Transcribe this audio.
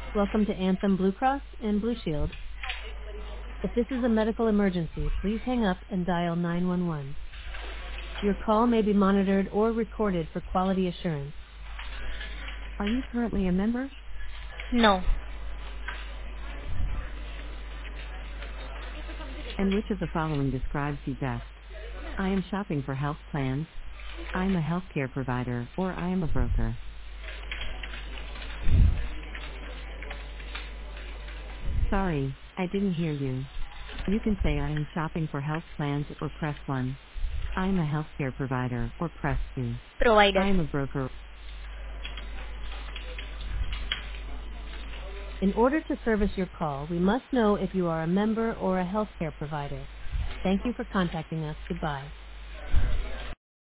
Welcome to Anthem Blue Cross and Blue Shield. If this is a medical emergency, please hang up and dial 911. Your call may be monitored or recorded for quality assurance. Are you currently a member? No. And which of the following describes you best? I am shopping for health plans. I'm a healthcare provider, or I am a broker. Sorry, I didn't hear you. You can say I am shopping for health plans or press 1. I'm a healthcare provider or press 2. Provider. I am a broker. In order to service your call, we must know if you are a member or a healthcare provider. Thank you for contacting us. Goodbye.